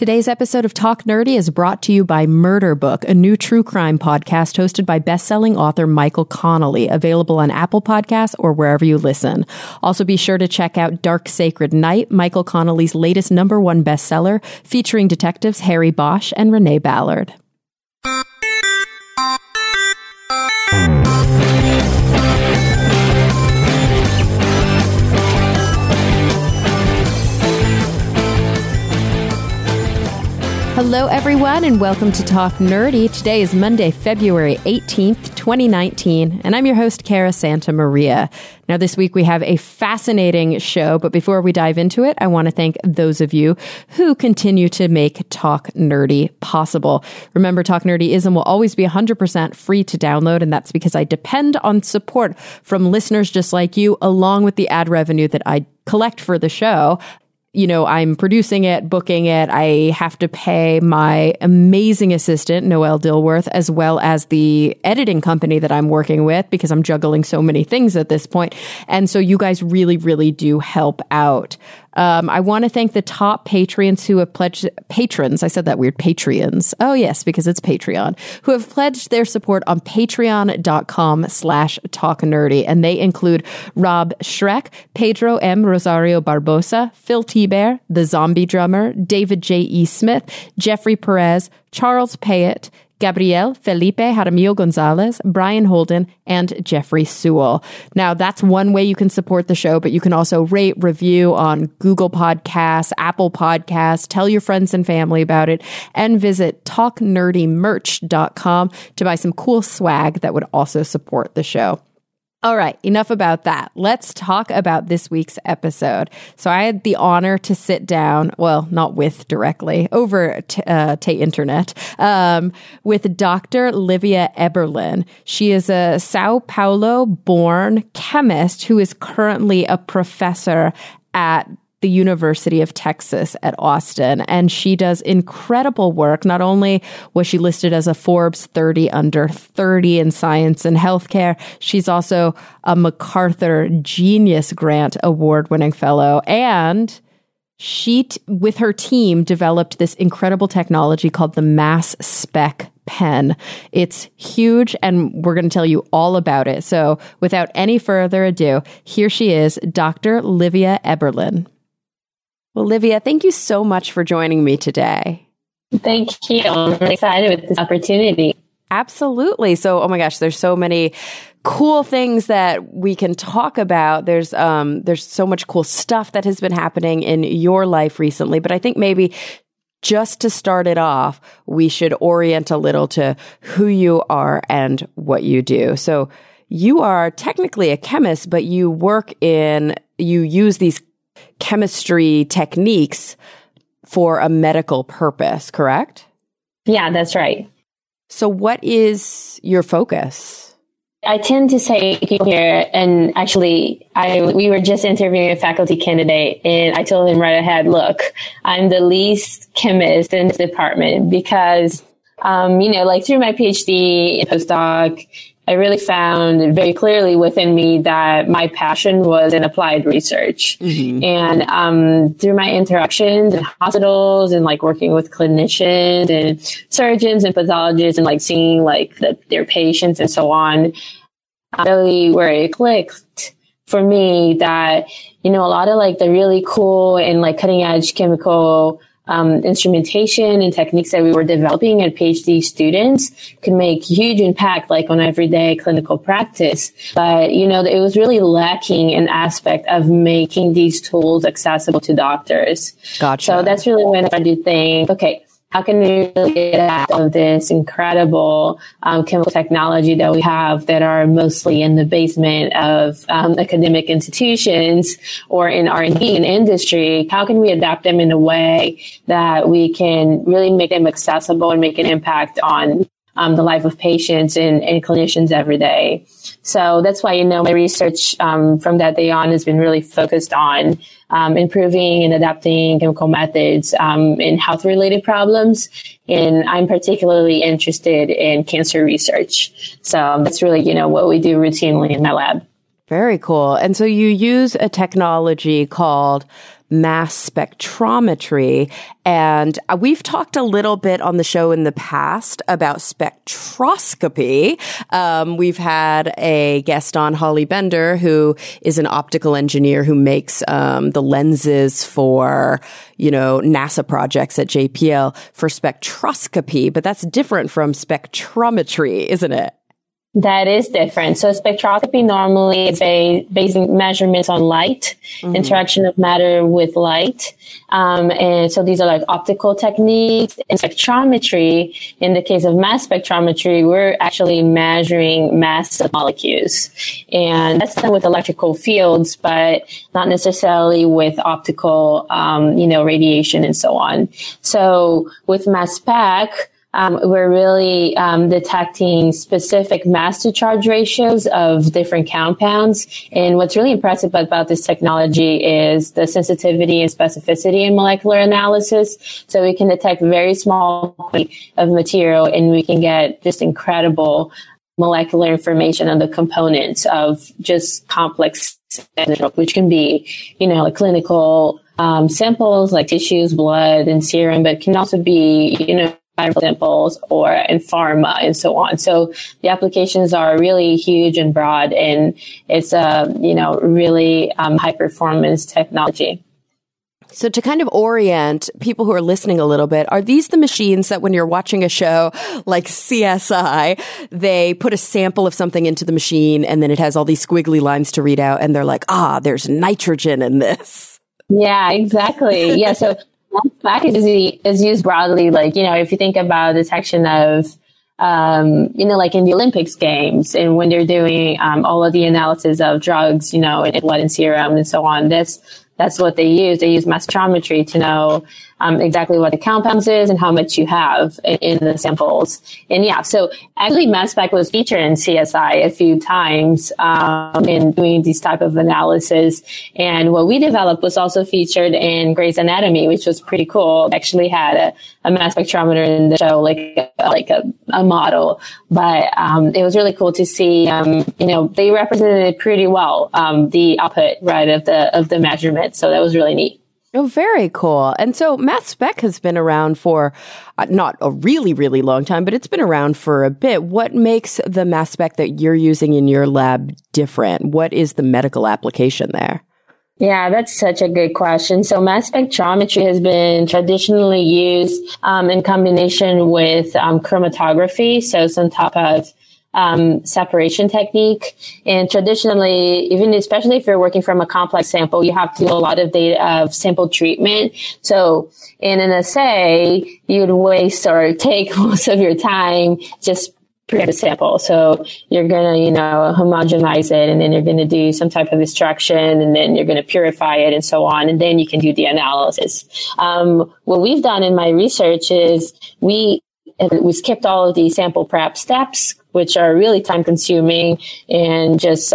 Today's episode of Talk Nerdy is brought to you by Murder Book, a new true crime podcast hosted by best-selling author Michael Connelly, available on Apple Podcasts or wherever you listen. Also be sure to check out Dark Sacred Night, Michael Connelly's latest #1 bestseller, featuring detectives Harry Bosch and Renee Ballard. Hello, everyone, and welcome to Talk Nerdy. Today is Monday, February 18th, 2019, and I'm your host, Cara Santa Maria. Now, this week we have a fascinating show, but before we dive into it, I want to thank those of you who continue to make Talk Nerdy possible. Remember, Talk Nerdyism will always be 100% free to download, and that's because I depend on support from listeners just like you, along with the ad revenue that I collect for the show. You know, I'm producing it, booking it. I have to pay my amazing assistant, Noelle Dilworth, as well as the editing company that I'm working with because I'm juggling so many things at this point. And so you guys really, really do help out. I want to thank the top patrons who have pledged, patrons, I said that weird, Patreons. Oh yes, because it's Patreon, who have pledged their support on patreon.com/talknerdy. And they include Rob Schreck, Pedro M. Rosario Barbosa, Phil Tiber, The Zombie Drummer, David J.E. Smith, Jeffrey Perez, Charles Payette, Gabriel Felipe Jaramillo Gonzalez, Brian Holden, and Jeffrey Sewell. Now, that's one way you can support the show, but you can also rate, review on Google Podcasts, Apple Podcasts, tell your friends and family about it, and visit talknerdymerch.com to buy some cool swag that would also support the show. All right, enough about that. Let's talk about this week's episode. So I had the honor to sit down, well, not with directly, over internet, with Dr. Livia Eberlin. She is a Sao Paulo-born chemist who is currently a professor at the University of Texas at Austin. And she does incredible work. Not only was she listed as a Forbes 30 under 30 in science and healthcare, she's also a MacArthur Genius Grant award-winning fellow. And she, with her team, developed this incredible technology called the Mass Spec pen. It's huge, and we're going to tell you all about it. So without any further ado, here she is, Dr. Livia Eberlin. Well, Livia, thank you so much for joining me today. Thank you. I'm really excited with this opportunity. Absolutely. So, oh my gosh, there's so many cool things that we can talk about. There's so much cool stuff that has been happening in your life recently, but I think maybe just to start it off, we should orient a little to who you are and what you do. So you are technically a chemist, but you use these chemistry techniques for a medical purpose, correct? Yeah, that's right. So what is your focus? I tend to say people here, and actually we were just interviewing a faculty candidate, and I told him right ahead, look, I'm the least chemist in this department because, through my PhD and postdoc, I really found very clearly within me that my passion was in applied research. Mm-hmm. And through my interactions in hospitals and working with clinicians and surgeons and pathologists and seeing their patients and so on, really where it clicked for me that, a lot of the really cool and cutting edge chemical instrumentation and techniques that we were developing at PhD students could make huge impact on everyday clinical practice. But, it was really lacking an aspect of making these tools accessible to doctors. Gotcha. So that's really when I started to think, okay, how can we really get out of this incredible chemical technology that we have that are mostly in the basement of academic institutions or in R&D and industry? How can we adapt them in a way that we can really make them accessible and make an impact on the life of patients and clinicians every day? So that's why, my research from that day on has been really focused on improving and adapting chemical methods in health-related problems. And I'm particularly interested in cancer research. So that's really, what we do routinely in my lab. Very cool. And so you use a technology called mass spectrometry. And we've talked a little bit on the show in the past about spectroscopy. We've had a guest on, Holly Bender, who is an optical engineer who makes the lenses for, NASA projects at JPL for spectroscopy. But that's different from spectrometry, isn't it? That is different. So spectroscopy normally is basing measurements on light, interaction of matter with light. And so these are like optical techniques. In spectrometry, in the case of mass spectrometry, we're actually measuring mass of molecules. And that's done with electrical fields, but not necessarily with optical, radiation and so on. So with mass spec, we're really detecting specific mass to charge ratios of different compounds. And what's really impressive about this technology is the sensitivity and specificity in molecular analysis. So we can detect very small quantity of material and we can get just incredible molecular information on the components of just complex, which can be, like clinical samples like tissues, blood, and serum, but can also be, samples or in pharma and so on. So the applications are really huge and broad, and it's really high performance technology. So to kind of orient people who are listening a little bit, are these the machines that when you're watching a show like CSI, they put a sample of something into the machine and then it has all these squiggly lines to read out and they're like, there's nitrogen in this? Yeah, exactly. Yeah. So mass spec is used broadly, if you think about detection of, like in the Olympics games and when they're doing all of the analysis of drugs, in blood and serum and so on, that's what they use. They use mass spectrometry to know exactly what the compounds is and how much you have in the samples. And so actually mass spec was featured in CSI a few times in doing these type of analysis. And what we developed was also featured in Grey's Anatomy, which was pretty cool. It actually had a mass spectrometer in the show, like a model. But it was really cool to see, they represented it pretty well, the output, right, of the measurement. So that was really neat. Oh, very cool. And so mass spec has been around for not a really, really long time, but it's been around for a bit. What makes the mass spec that you're using in your lab different? What is the medical application there? Yeah, that's such a good question. So mass spectrometry has been traditionally used in combination with chromatography, so some type of separation technique. And traditionally, especially if you're working from a complex sample, you have to do a lot of data of sample treatment. So in an assay, you'd waste or take most of your time just prepare the sample. So you're going to, homogenize it, and then you're going to do some type of extraction, and then you're going to purify it and so on. And then you can do the analysis. What we've done in my research is we skipped all of the sample prep steps, which are really time consuming and just,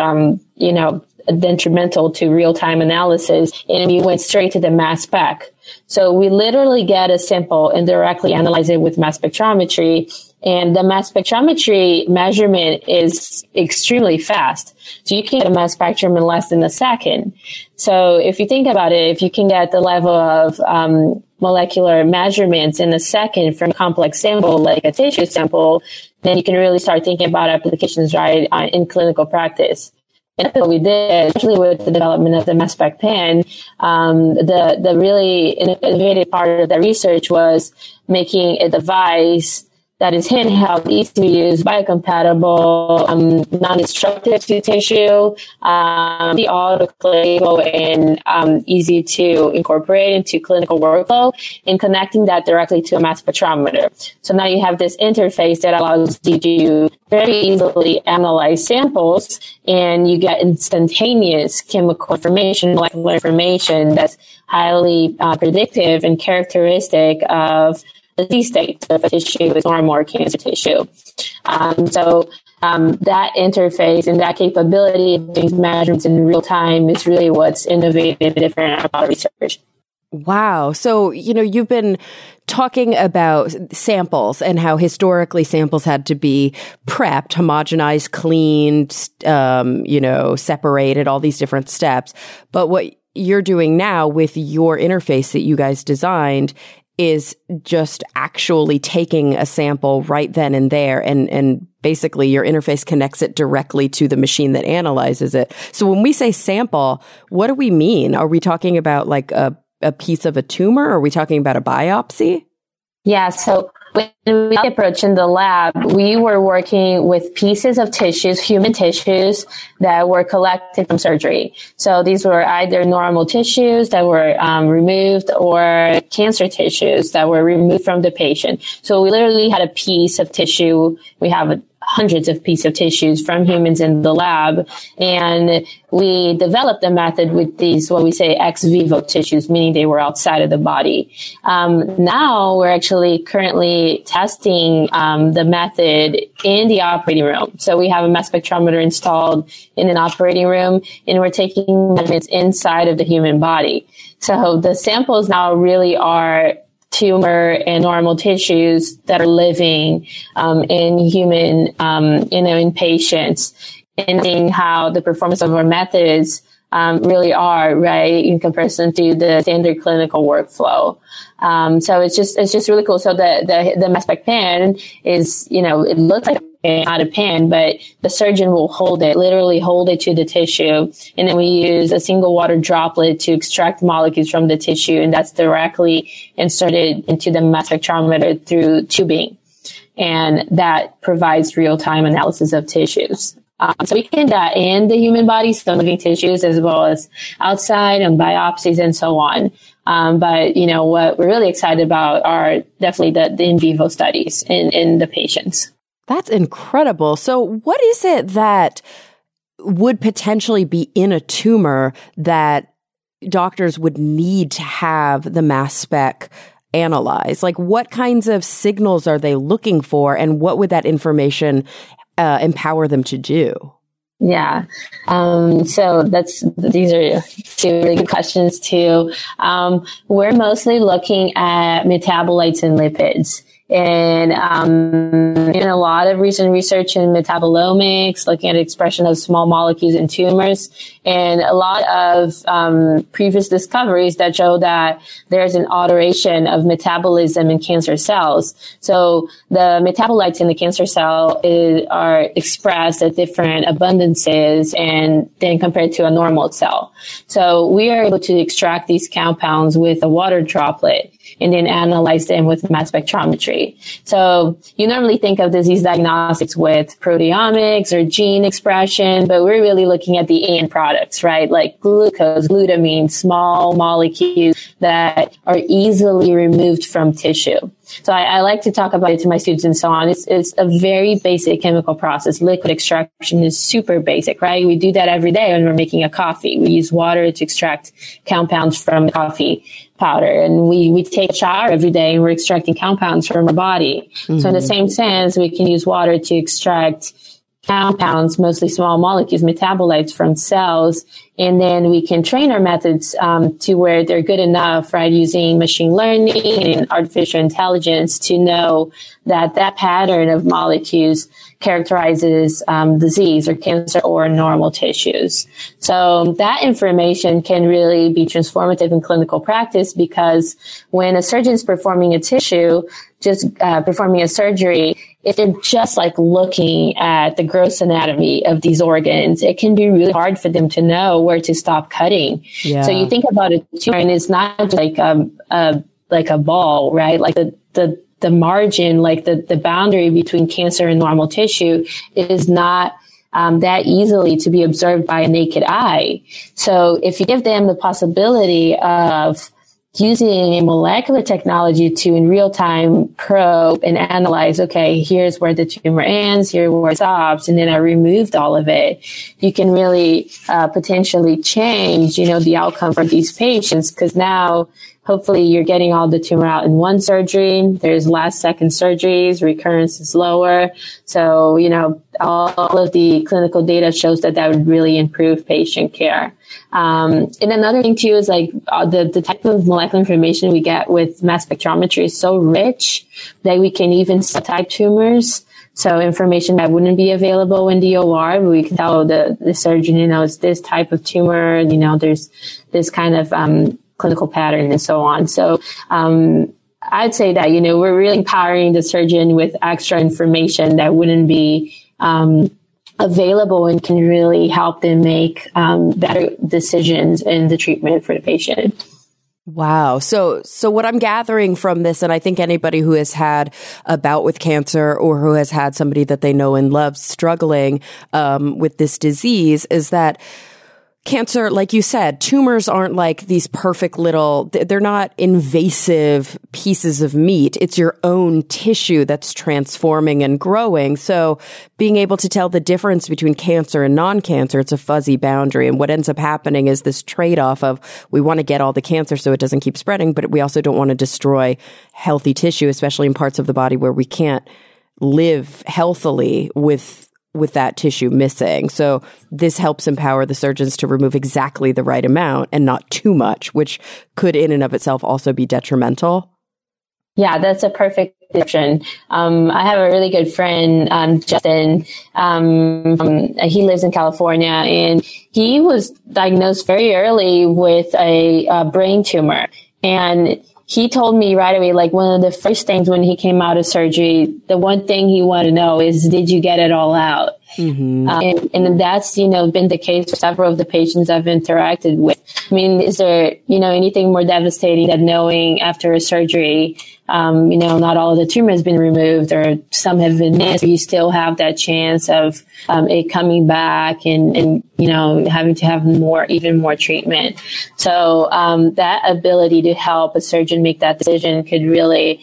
detrimental to real time analysis. And we went straight to the mass spec. So we literally get a sample and directly analyze it with mass spectrometry. And the mass spectrometry measurement is extremely fast. So you can get a mass spectrum in less than a second. So if you think about it, if you can get the level of molecular measurements in a second from a complex sample, like a tissue sample, then you can really start thinking about applications, right, in clinical practice. And that's what we did, especially with the development of the mass spec pen. The really innovative part of the research was making a device that is handheld, easy to use, biocompatible, non-destructive to tissue, the autoclavable, and easy to incorporate into clinical workflow, and connecting that directly to a mass spectrometer. So now you have this interface that allows you to very easily analyze samples, and you get instantaneous chemical information, molecular information that's highly predictive and characteristic of disease state of a tissue with more and more cancer tissue. So that interface and that capability of doing measurements in real time is really what's innovative and different about research. Wow. So, you've been talking about samples and how historically samples had to be prepped, homogenized, cleaned, separated, all these different steps. But what you're doing now with your interface that you guys designed is just actually taking a sample right then and there, and basically your interface connects it directly to the machine that analyzes it. So when we say sample, what do we mean? Are we talking about like a piece of a tumor? Or are we talking about a biopsy? Yeah, so when we approached in the lab, we were working with pieces of tissues, human tissues that were collected from surgery. So these were either normal tissues that were removed or cancer tissues that were removed from the patient. So we literally had a piece of tissue. We have hundreds of pieces of tissues from humans in the lab. And we developed a method with these, what we say, ex vivo tissues, meaning they were outside of the body. Now we're actually currently testing the method in the operating room. So we have a mass spectrometer installed in an operating room, and we're taking measurements inside of the human body. So the samples now really are tumor and normal tissues that are living in human, in patients, and seeing how the performance of our methods really are, right, in comparison to the standard clinical workflow. So it's just really cool. So the mass spec pan is, it looks like not a pan, but the surgeon will literally hold it to the tissue. And then we use a single water droplet to extract molecules from the tissue. And that's directly inserted into the mass spectrometer through tubing. And that provides real-time analysis of tissues. So we can do that in the human body, so living tissues, as well as outside and biopsies and so on. But, what we're really excited about are definitely the in vivo studies in the patients. That's incredible. So what is it that would potentially be in a tumor that doctors would need to have the mass spec analyze? Like, what kinds of signals are they looking for, and what would that information empower them to do? Yeah. So these are two really good questions too. We're mostly looking at metabolites and lipids. And a lot of recent research in metabolomics, looking at expression of small molecules in tumors, and a lot of previous discoveries that show that there's an alteration of metabolism in cancer cells. So the metabolites in the cancer cell are expressed at different abundances and then compared to a normal cell. So we are able to extract these compounds with a water droplet and then analyze them with mass spectrometry. So you normally think of disease diagnostics with proteomics or gene expression, but we're really looking at the end products, right? Like glucose, glutamine, small molecules that are easily removed from tissue. So I like to talk about it to my students and so on. It's a very basic chemical process. Liquid extraction is super basic, right? We do that every day when we're making a coffee. We use water to extract compounds from coffee powder, and we take a shower every day and we're extracting compounds from our body. Mm-hmm. So in the same sense, we can use water to extract compounds, mostly small molecules, metabolites from cells, and then we can train our methods to where they're good enough, right, using machine learning and artificial intelligence to know that pattern of molecules characterizes disease or cancer or normal tissues. So that information can really be transformative in clinical practice, because when a surgeon is performing a tissue, performing a surgery, if they're just like looking at the gross anatomy of these organs, it can be really hard for them to know where to stop cutting. Yeah. So you think about a tumor, and it's not just like a ball, right? Like the margin, like the boundary between cancer and normal tissue is not that easily to be observed by a naked eye. So if you give them the possibility of using a molecular technology to in real time probe and analyze, okay, here's where the tumor ends, here's where it stops, and then I removed all of it, you can really potentially change, the outcome for these patients, because now hopefully you're getting all the tumor out in one surgery. There's last second surgeries, recurrence is lower. So, all of the clinical data shows that would really improve patient care. And another thing too is like the type of molecular information we get with mass spectrometry is so rich that we can even subtype tumors. So information that wouldn't be available in the OR, we can tell the surgeon, it's this type of tumor, there's this kind of clinical pattern and so on. So I'd say that, we're really empowering the surgeon with extra information that wouldn't be available and can really help them make better decisions in the treatment for the patient. Wow. So what I'm gathering from this, and I think anybody who has had a bout with cancer or who has had somebody that they know and love struggling with this disease, is that cancer, like you said, tumors aren't like these perfect little, they're not invasive pieces of meat. It's your own tissue that's transforming and growing. So being able to tell the difference between cancer and non-cancer, it's a fuzzy boundary. And what ends up happening is this trade-off of we want to get all the cancer so it doesn't keep spreading, but we also don't want to destroy healthy tissue, especially in parts of the body where we can't live healthily with that tissue missing. So this helps empower the surgeons to remove exactly the right amount and not too much, which could in and of itself also be detrimental. Yeah, that's a perfect description. I have a really good friend, Justin. He lives in California, and he was diagnosed very early with a brain tumor. And he told me right away, like one of the first things when he came out of surgery, the one thing he wanted to know is, did you get it all out? Mm-hmm. And that's, been the case for several of the patients I've interacted with. I mean, is there, anything more devastating than knowing after a surgery, not all of the tumor has been removed or some have been missed, you still have that chance of it coming back and having to have even more treatment. So that ability to help a surgeon make that decision could really,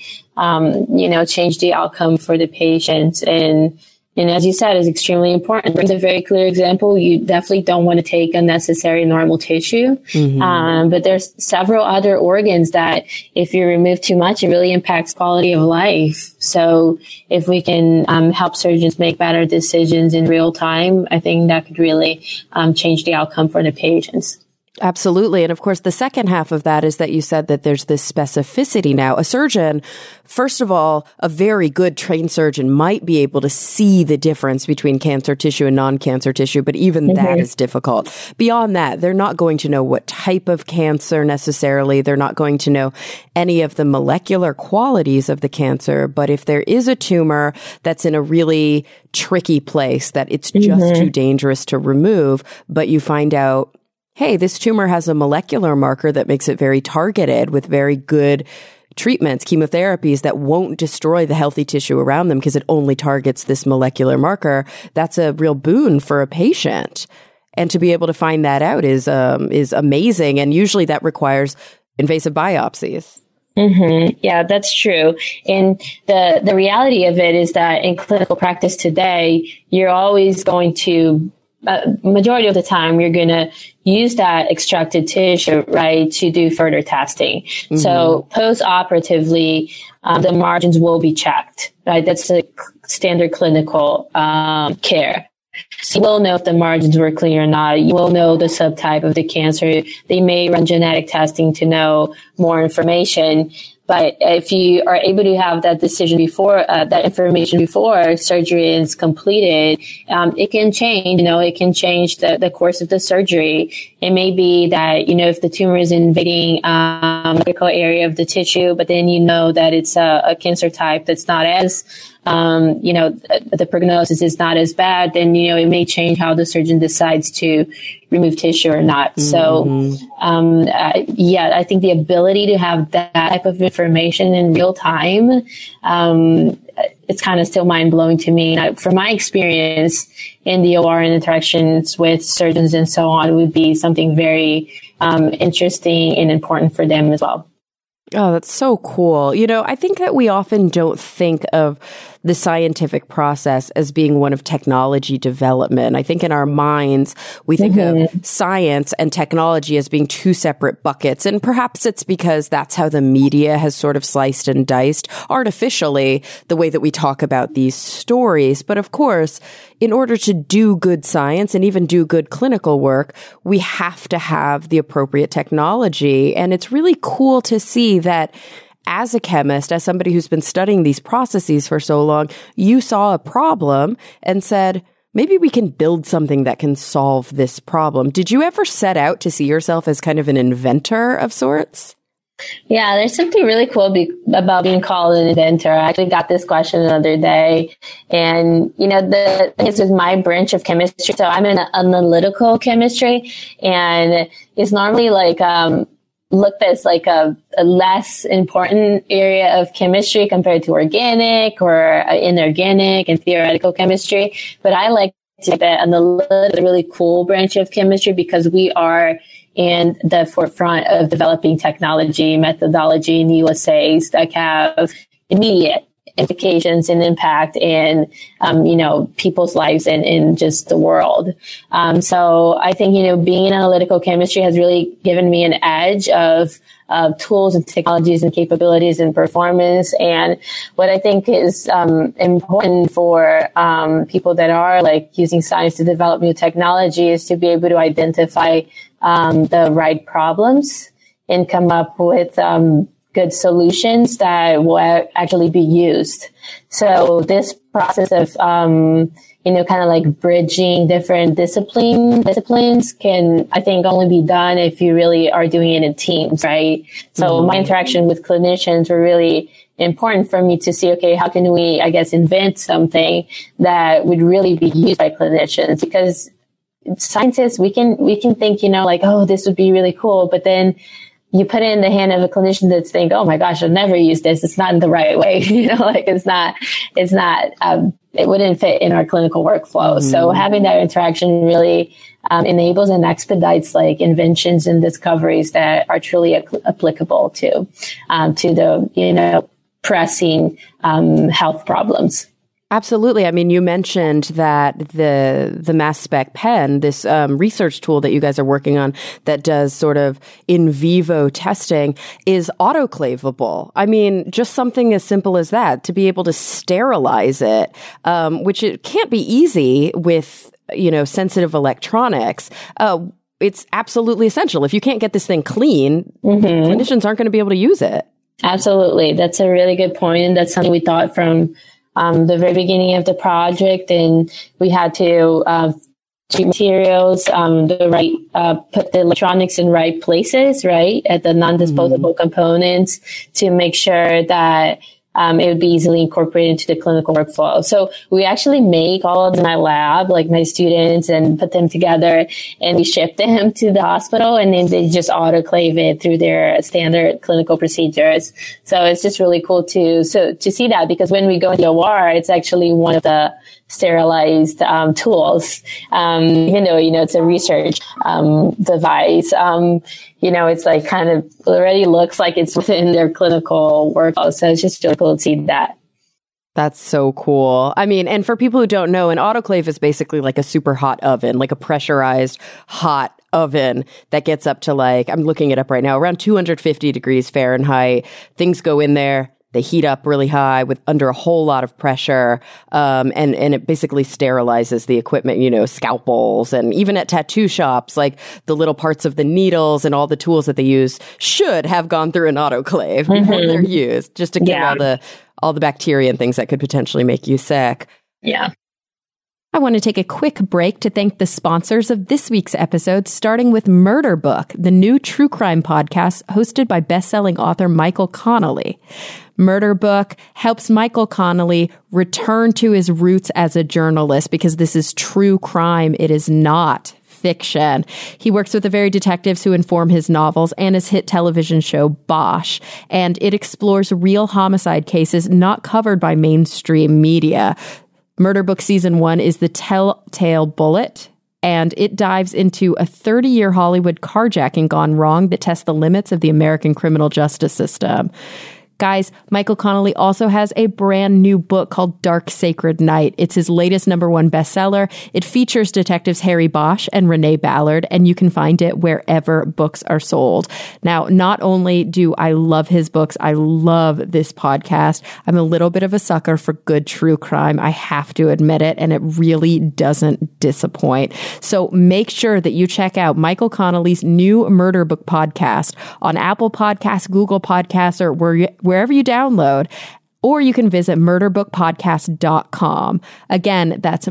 change the outcome for the patients. And as you said, is extremely important. It's a very clear example. You definitely don't want to take unnecessary normal tissue. Mm-hmm. But there's several other organs that if you remove too much, it really impacts quality of life. So if we can help surgeons make better decisions in real time, I think that could really change the outcome for the patients. Absolutely. And of course, the second half of that is that you said that there's this specificity now. A surgeon, first of all, a very good trained surgeon might be able to see the difference between cancer tissue and non-cancer tissue, but even that is difficult. Beyond that, they're not going to know what type of cancer necessarily. They're not going to know any of the molecular qualities of the cancer. But if there is a tumor that's in a really tricky place, that it's just too dangerous to remove, but you find out, hey, this tumor has a molecular marker that makes it very targeted with very good treatments, chemotherapies that won't destroy the healthy tissue around them because it only targets this molecular marker. That's a real boon for a patient. And to be able to find that out is amazing. And usually that requires invasive biopsies. Mm-hmm. Yeah, that's true. And the reality of it is that in clinical practice today, you're always going to majority of the time, you're going to use that extracted tissue, right, to do further testing. Mm-hmm. So post-operatively, the margins will be checked, right? That's the standard clinical care. So you will know if the margins were clear or not. You will know the subtype of the cancer. They may run genetic testing to know more information. But if you are able to have that decision before, that information before surgery is completed, it can change, it can change the course of the surgery. It may be that, if the tumor is invading, a critical area of the tissue, but then that it's a cancer type that's not as, the prognosis is not as bad, then, it may change how the surgeon decides to remove tissue or not. Mm-hmm. So, I think the ability to have that type of information in real time, it's kind of still mind blowing to me. From my experience in the OR and interactions with surgeons and so on, would be something very interesting and important for them as well. Oh, that's so cool. I think that we often don't think of the scientific process as being one of technology development. I think in our minds, we think of science and technology as being two separate buckets. And perhaps it's because that's how the media has sort of sliced and diced artificially the way that we talk about these stories. But of course, in order to do good science and even do good clinical work, we have to have the appropriate technology. And it's really cool to see that as a chemist, as somebody who's been studying these processes for so long, you saw a problem and said, maybe we can build something that can solve this problem. Did you ever set out to see yourself as kind of an inventor of sorts? Yeah, there's something really cool about being called an inventor. I actually got this question the other day. And, this is my branch of chemistry. So I'm in analytical chemistry, and it's normally looked as like a less important area of chemistry compared to organic or inorganic and theoretical chemistry. But I like to say that analytical is a really cool branch of chemistry because we are in the forefront of developing technology, methodology, new assays that have immediate implications and impact in, people's lives and in just the world. So I think, being in analytical chemistry has really given me an edge of tools and technologies and capabilities and performance. And what I think is important for people that are using science to develop new technology is to be able to identify the right problems and come up with good solutions that will actually be used. So this process of bridging different disciplines can, I think, only be done if you really are doing it in teams, right? So my interaction with clinicians were really important for me to see, okay, how can we, invent something that would really be used by clinicians? Because scientists, we can think, oh, this would be really cool, but then you put it in the hand of a clinician that's think, oh my gosh, I'll never use this. It's not in the right way. It wouldn't fit in our clinical workflow. So having that interaction really enables and expedites inventions and discoveries that are truly applicable to the pressing health problems. Absolutely. I mean, you mentioned that the mass spec pen, this research tool that you guys are working on that does sort of in vivo testing, is autoclavable. I mean, just something as simple as that, to be able to sterilize it, which it can't be easy with, sensitive electronics. It's absolutely essential. If you can't get this thing clean, clinicians aren't going to be able to use it. Absolutely. That's a really good point. And that's something we thought from the very beginning of the project, and we had to treat materials put the electronics in right places, right, at the non-disposable components to make sure that it would be easily incorporated into the clinical workflow. So we actually make all of them in my lab, my students, and put them together, and we ship them to the hospital, and then they just autoclave it through their standard clinical procedures. So it's just really cool to see that, because when we go into the OR, it's actually one of the sterilized tools. Even though, it's a research device, it's kind of already looks like it's within their clinical workflow. So it's just really cool to see that. That's so cool. I mean, and for people who don't know, an autoclave is basically like a super hot oven, like a pressurized hot oven that gets up to I'm looking it up right now, around 250 degrees Fahrenheit. Things go in there. They heat up really high under a whole lot of pressure, and it basically sterilizes the equipment, scalpels, and even at tattoo shops, the little parts of the needles and all the tools that they use should have gone through an autoclave before they're used, just to kill all the bacteria and things that could potentially make you sick. Yeah. I want to take a quick break to thank the sponsors of this week's episode, starting with Murder Book, the new true crime podcast hosted by best-selling author Michael Connelly. Murder Book helps Michael Connelly return to his roots as a journalist, because this is true crime. It is not fiction. He works with the very detectives who inform his novels and his hit television show Bosch, and it explores real homicide cases not covered by mainstream media. Murder Book Season 1 is The Telltale Bullet, and it dives into a 30-year Hollywood carjacking gone wrong that tests the limits of the American criminal justice system. Guys, Michael Connelly also has a brand new book called Dark Sacred Night. It's his latest #1 bestseller. It features detectives Harry Bosch and Renee Ballard, and you can find it wherever books are sold. Now, not only do I love his books, I love this podcast. I'm a little bit of a sucker for good true crime. I have to admit it, and it really doesn't disappoint. So make sure that you check out Michael Connelly's new Murder Book podcast on Apple Podcasts, Google Podcasts, or wherever wherever you download. Or you can visit murderbookpodcast.com. Again, that's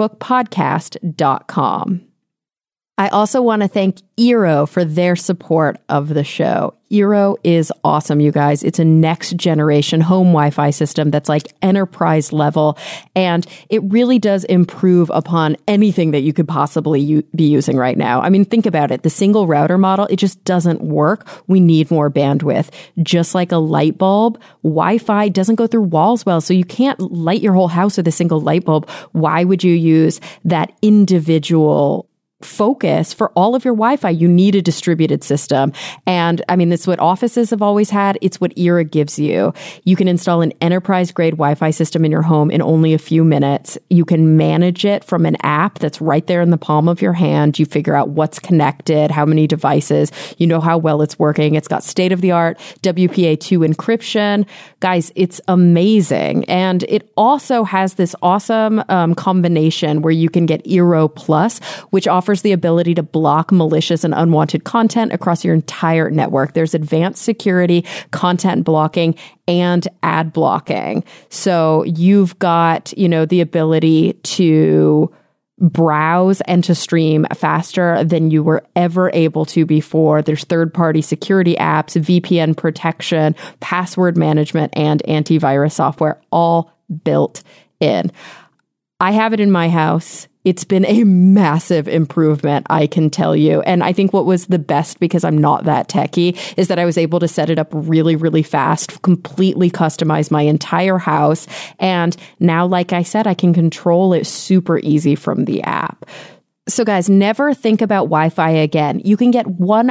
murderbookpodcast.com. I also want to thank Eero for their support of the show. Eero is awesome, you guys. It's a next generation home Wi-Fi system that's like enterprise level, and it really does improve upon anything that you could possibly be using right now. I mean, think about it. The single router model, it just doesn't work. We need more bandwidth. Just like a light bulb, Wi-Fi doesn't go through walls well, so you can't light your whole house with a single light bulb. Why would you use that individual focus for all of your Wi-Fi? You need a distributed system. And I mean, that's what offices have always had. It's what Eero gives you. You can install an enterprise grade Wi-Fi system in your home in only a few minutes. You can manage it from an app that's right there in the palm of your hand. You figure out what's connected, how many devices, you know how well it's working. It's got state of the art WPA2 encryption. Guys, it's amazing. And it also has this awesome combination where you can get Eero Plus, which offers the ability to block malicious and unwanted content across your entire network. There's advanced security, content blocking, and ad blocking. So you've got, the ability to browse and to stream faster than you were ever able to before. There's third-party security apps, VPN protection, password management, and antivirus software all built in. I have it in my house. It's been a massive improvement, I can tell you. And I think what was the best, because I'm not that techie, is that I was able to set it up really, really fast, completely customize my entire house. And now, like I said, I can control it super easy from the app. So guys, never think about Wi-Fi again. You can get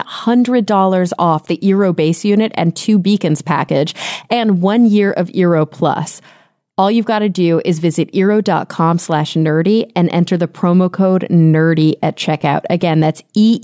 $100 off the Eero base unit and 2 beacons package and 1 year of Eero Plus. All you've got to do is visit Eero.com/nerdy and enter the promo code nerdy at checkout. Again, that's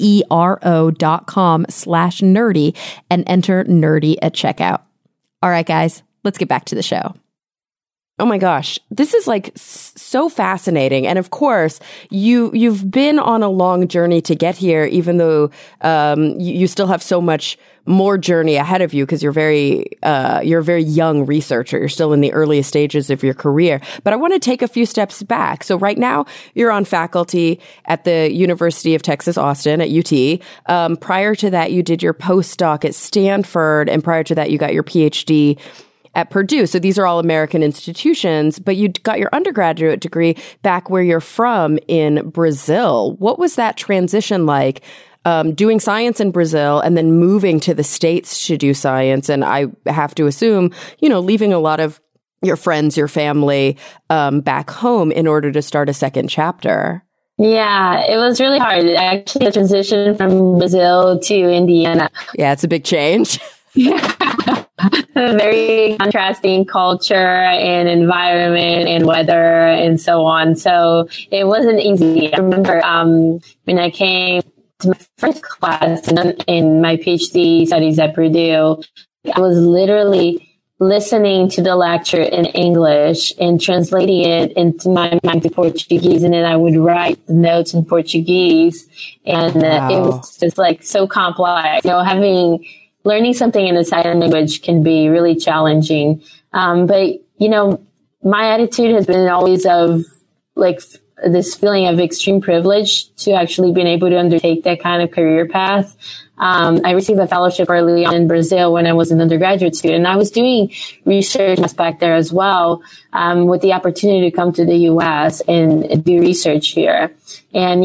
EERO.com/nerdy and enter nerdy at checkout. All right, guys, let's get back to the show. Oh my gosh, this is like so fascinating. And of course, you've been on a long journey to get here, even though you still have so much more journey ahead of you because you're a very young researcher. You're still in the earliest stages of your career. But I want to take a few steps back. So right now, you're on faculty at the University of Texas, Austin at UT. Prior to that, you did your postdoc at Stanford. And prior to that, you got your PhD at Purdue. So these are all American institutions, but you got your undergraduate degree back where you're from in Brazil. What was that transition like? Doing science in Brazil and then moving to the States to do science. And I have to assume, leaving a lot of your friends, your family, back home in order to start a second chapter. Yeah, it was really hard. Actually, the transition from Brazil to Indiana. Yeah, it's a big change. Yeah. A very contrasting culture and environment and weather and so on. So it wasn't easy. I remember when I came to my first class in my PhD studies at Purdue, I was literally listening to the lecture in English and translating it into my mind to Portuguese. And then I would write the notes in Portuguese. And wow. It was just like so complex. Learning something in a sign language can be really challenging. But my attitude has been always of like this feeling of extreme privilege to actually being able to undertake that kind of career path. I received a fellowship early on in Brazil when I was an undergraduate student. I was doing research back there as well, with the opportunity to come to the U.S. and do research here. And,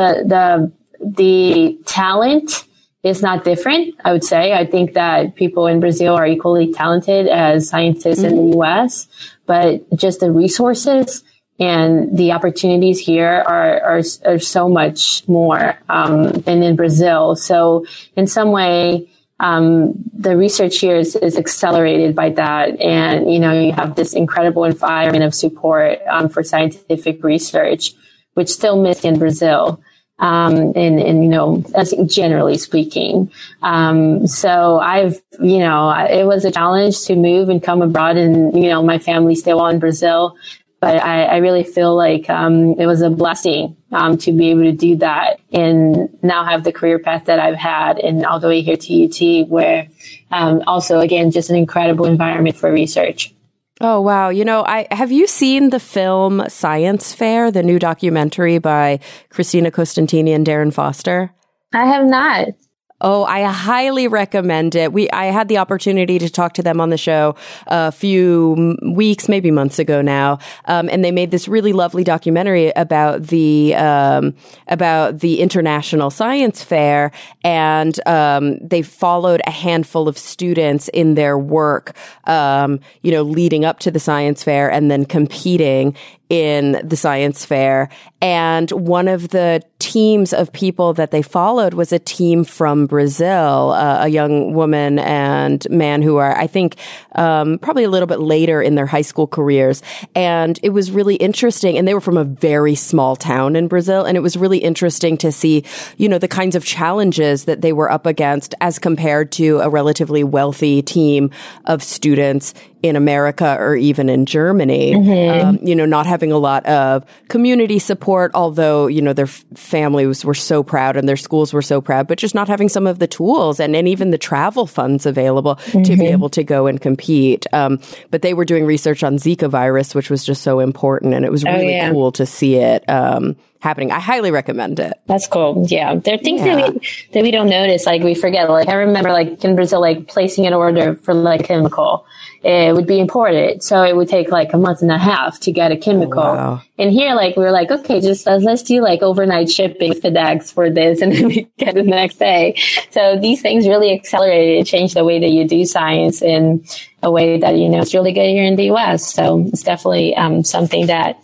the talent is not different, I would say. I think that people in Brazil are equally talented as scientists in the U.S., but just the resources and the opportunities here are so much more than in Brazil. So in some way, the research here is accelerated by that. And, you have this incredible environment of support for scientific research, which still missed in Brazil. As generally speaking. So it was a challenge to move and come abroad and, my family's still in Brazil, But I really feel like it was a blessing to be able to do that and now have the career path that I've had and all the way here to UT, where also, again, just an incredible environment for research. Oh, wow. Have you seen the film Science Fair, the new documentary by Christina Costantini and Darren Foster? I have not. Oh, I highly recommend it. I had the opportunity to talk to them on the show a few weeks, maybe months ago now. And they made this really lovely documentary about the International Science Fair. And, they followed a handful of students in their work, leading up to the science fair and then competing in the science fair. And one of the teams of people that they followed was a team from Brazil, a young woman and man who are, I think, probably a little bit later in their high school careers. And it was really interesting. And they were from a very small town in Brazil. And it was really interesting to see, the kinds of challenges that they were up against as compared to a relatively wealthy team of students in America or even in Germany, not having a lot of community support, although, their families were so proud and their schools were so proud, but just not having some of the tools and even the travel funds available to be able to go and compete. But they were doing research on Zika virus, which was just so important. And it was really cool to see it happening. I highly recommend it. That's cool. Yeah. There are things that we don't notice. Like we forget, like I remember like in Brazil, like placing an order for like chemical. It would be imported. So it would take like a month and a half to get a chemical. Oh, wow. And here, like, we were like, okay, just let's do like overnight shipping with FedEx for this and then we get it the next day. So these things really accelerated and changed the way that you do science in a way that, it's really good here in the US. So it's definitely something that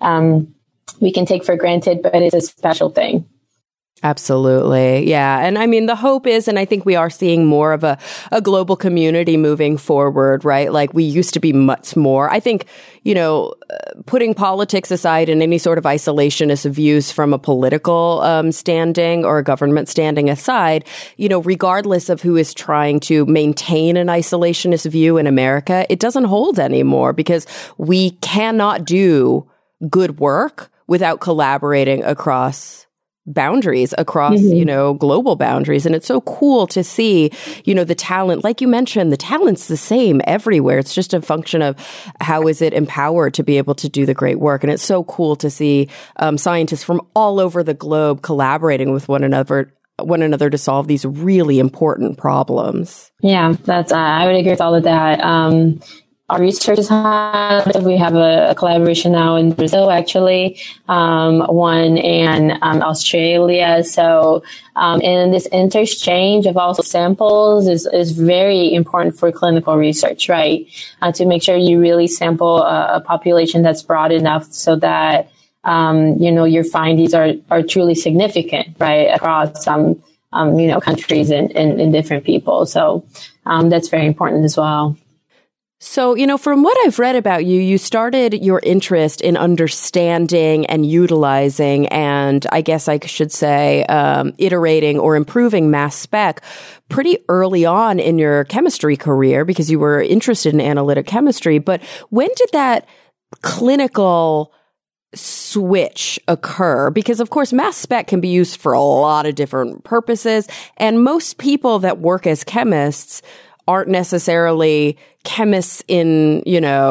we can take for granted, but it's a special thing. Absolutely. Yeah. And I mean, the hope is, and I think we are seeing more of a global community moving forward, right? Like we used to be much more. I think, putting politics aside and any sort of isolationist views from a political standing or a government standing aside, regardless of who is trying to maintain an isolationist view in America, it doesn't hold anymore because we cannot do good work without collaborating across boundaries, across, global boundaries. And it's so cool to see, the talent, like you mentioned, the talent's the same everywhere. It's just a function of how is it empowered to be able to do the great work. And it's so cool to see scientists from all over the globe collaborating with one another to solve these really important problems. Yeah, that's, I would agree with all of that. Our research is hard. We have a collaboration now in Brazil, actually, one in Australia. So, and this interchange of also samples is very important for clinical research, right? To make sure you really sample a population that's broad enough so that, your findings are truly significant, right? Across countries and different people. So, that's very important as well. So, from what I've read about you, you started your interest in understanding and utilizing, and I guess I should say, iterating or improving mass spec pretty early on in your chemistry career because you were interested in analytic chemistry. But when did that clinical switch occur? Because of course, mass spec can be used for a lot of different purposes. And most people that work as chemists aren't necessarily chemists in,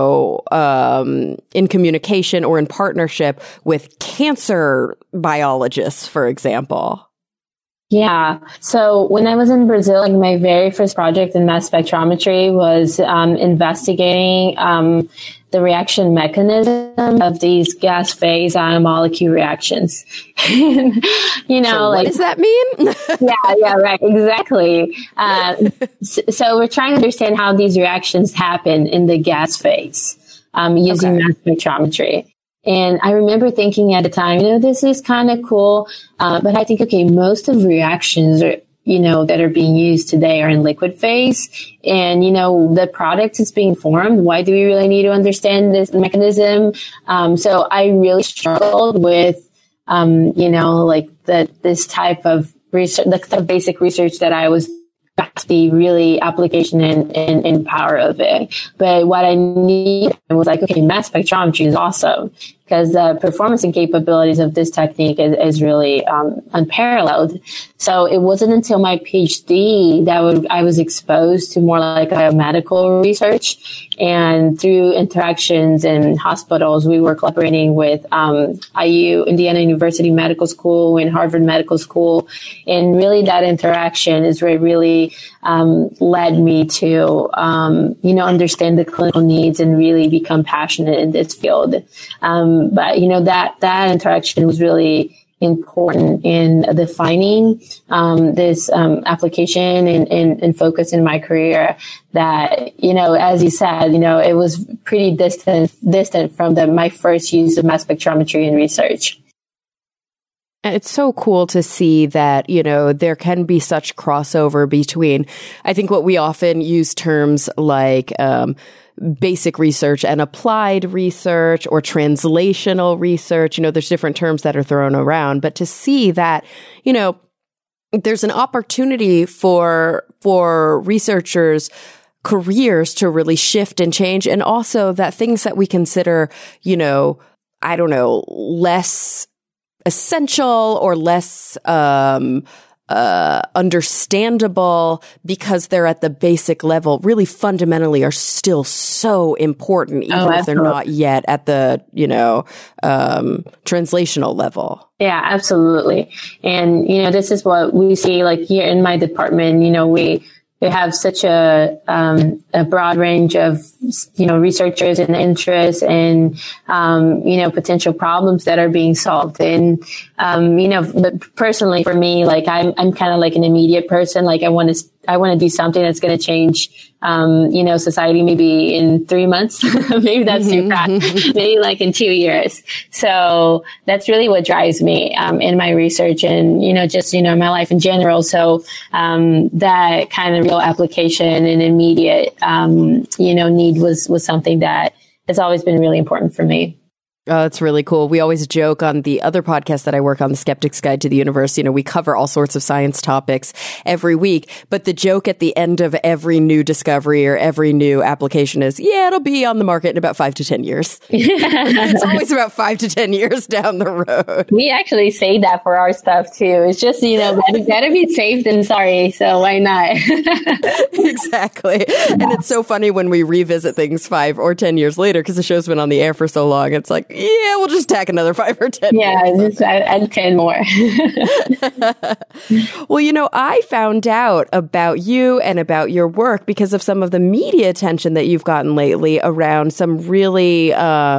in communication or in partnership with cancer biologists, for example. Yeah. So when I was in Brazil, like my very first project in mass spectrometry was investigating the reaction mechanism of these gas phase ion molecule reactions. So what does that mean? yeah, right. Exactly. So we're trying to understand how these reactions happen in the gas phase using mass spectrometry. And I remember thinking at the time, this is kind of cool. But I think, okay, most of reactions are, that are being used today are in liquid phase. And, the product is being formed. Why do we really need to understand this mechanism? So I really struggled with, this type of research, the basic research that I was the really application and power of it. But what I needed was like, okay, mass spectrometry is awesome because the performance and capabilities of this technique is really unparalleled. So it wasn't until my PhD that I was exposed to more like biomedical research. And through interactions in hospitals, we were collaborating with IU, Indiana University Medical School, and Harvard Medical School. And really that interaction is where it really led me to, understand the clinical needs and really become passionate in this field. But that interaction was really important in defining this application and focus in my career that, as you said, it was pretty distant from my first use of mass spectrometry in research. It's so cool to see that, there can be such crossover between, I think what we often use terms like, basic research and applied research or translational research. There's different terms that are thrown around, but to see that, there's an opportunity for researchers' careers to really shift and change. And also that things that we consider, less essential or less, understandable because they're at the basic level, really fundamentally are still so important, even if they're not yet at the, translational level. Yeah, absolutely. And, this is what we see like here in my department, we have such a broad range of, researchers and interests and, potential problems that are being solved. And, but personally for me, like I'm kind of like an immediate person. Like I want to do something that's going to change, society maybe in 3 months. Maybe that's too fast. Maybe like in 2 years. So that's really what drives me, in my research and, my life in general. So, that kind of real application and immediate, need was something that has always been really important for me. Oh, that's really cool. We always joke on the other podcast that I work on, The Skeptic's Guide to the Universe. We cover all sorts of science topics every week. But the joke at the end of every new discovery or every new application is, it'll be on the market in about 5 to 10 years. It's always about 5 to 10 years down the road. We actually say that for our stuff too. It's just, better be safe than sorry. So why not? Exactly. And it's so funny when we revisit things 5 or 10 years later because the show's been on the air for so long. It's like, we'll just tack another 5 or 10. Yeah, just add 10 more. Well, I found out about you and about your work because of some of the media attention that you've gotten lately around some really,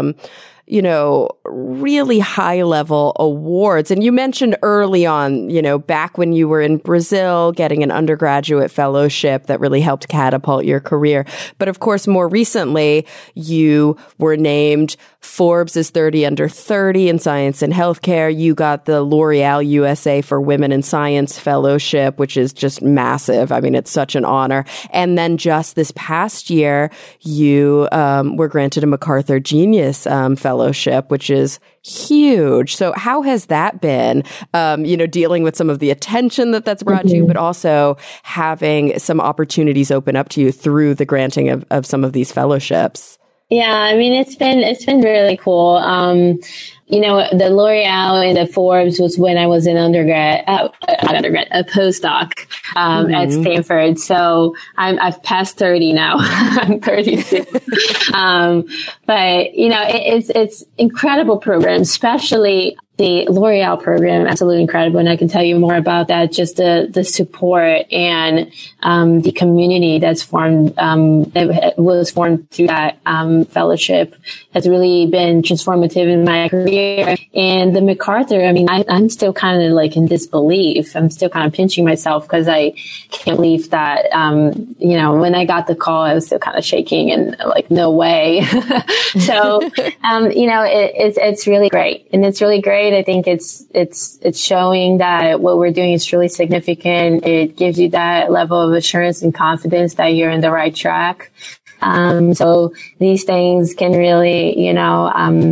really high level awards. And you mentioned early on, back when you were in Brazil, getting an undergraduate fellowship that really helped catapult your career. But of course, more recently, you were named Forbes' 30 Under 30 in Science and Healthcare. You got the L'Oreal USA for Women in Science Fellowship, which is just massive. I mean, it's such an honor. And then just this past year, you were granted a MacArthur Genius Fellowship, which is huge. So how has that been, dealing with some of the attention that's brought to you, but also having some opportunities open up to you through the granting of some of these fellowships? Yeah, I mean, it's been really cool. The L'Oreal and the Forbes was when I was an a postdoc, at Stanford. So I've passed 30 now. I'm 32. But it's incredible program, especially the L'Oreal program, absolutely incredible. And I can tell you more about that, just the support and the community that's formed, that was formed through that fellowship has really been transformative in my career. And the MacArthur, I mean, I'm still kind of like in disbelief. I'm still kind of pinching myself because I can't believe that, when I got the call, I was still kind of shaking and like, no way. So, it's really great. And it's really great. I think it's showing that what we're doing is truly significant. It gives you that level of assurance and confidence that you're in the right track. So these things can really,